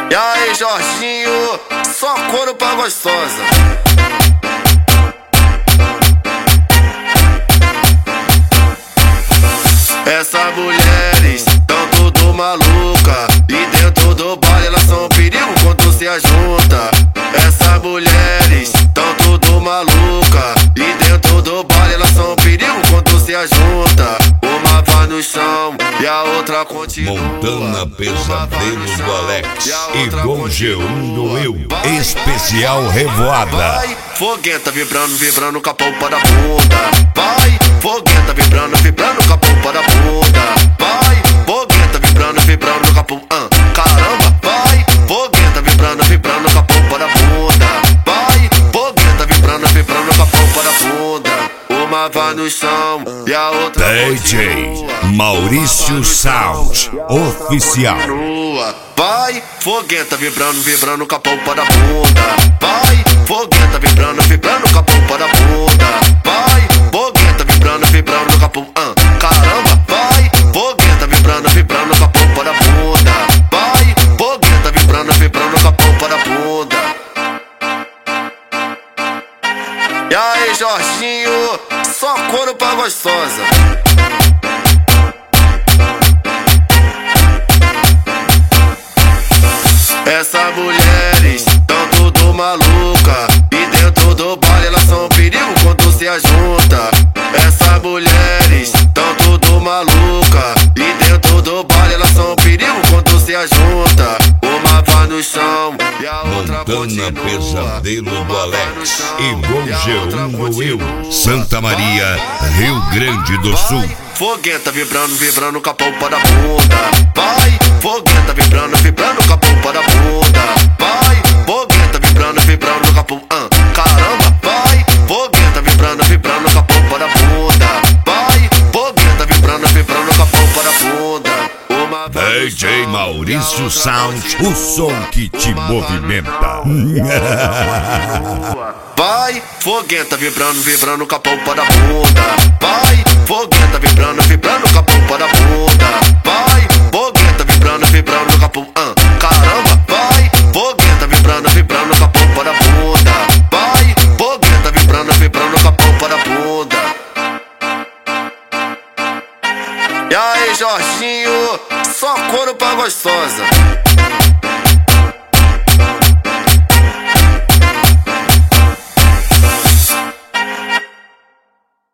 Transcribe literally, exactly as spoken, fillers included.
E aí, Jorginho, só couro pra gostosa. Essas mulheres tão tudo maluca, e dentro do baile elas são um perigo quando se ajunta. Essas mulheres tão tudo maluca, e dentro do baile elas são um perigo quando se ajunta. Uma vai no chão e a outra continua. Montana Pesadelo do Alex e Gol G um do Eu, especial Revoada. Vai, fogueta vibrando, vibrando com a polpa da bunda. Vai, fogueta vibrando, vibrando com a polpa da bunda. Vai, fogueta vibrando, vibrando com a polpa. Ah, caramba, vai, fogueta vibrando, vibrando com a polpa da bunda. Vai, fogueta vibrando, vibrando com a polpa da bunda. Uma vai no chão e a outra D J Maurício Sound Oficial. Vai, fogueta vibrando, vibrando com a polpa da bunda. Vai, fogueta vibrando, vibrando com a polpa da bunda. Vai, fogueta vibrando, vibrando com a polpa. Ah, caramba, vai, fogueta vibrando, vibrando com a polpa da bunda. Vai, fogueta vibrando, vibrando com a polpa da bunda. E aí, Jorginho, só couro pra gostosa. Essas mulheres tão tudo maluca, e dentro do baile elas são um perigo quando se ajunta. Essas mulheres tão tudo maluca, e dentro do baile elas são um perigo quando se ajunta. Uma vai no chão e a outra continua. Montana Pesadelo do Alex e Gol G um do Eu, Santa Maria, Rio Grande do Sul. Fogueta vibrando, vibrando com a polpa da bunda. Vai, fogueta vibrando, vibrando com a polpa da bunda. Vai, fogueta vibrando, vibrando com a polpa. Ah, caramba, vai, fogueta vibrando, vibrando com a polpa da bunda. Vai, fogueta vibrando, vibrando com a polpa da bunda. Uma D J Maurício Sound, o som que te movimenta. Vai, fogueta vibrando, vibrando com a polpa da bunda. Vai, fogueta vibrando, vibrando com a polpa da bunda. Vai, fogueta vibrando, vibrando com a polpa. Ah, caramba, vai, fogueta vibrando, vibrando com a polpa da bunda. Vai, fogueta vibrando, vibrando com a polpa da bunda. E aí, Jorginho, só couro pra gostosa.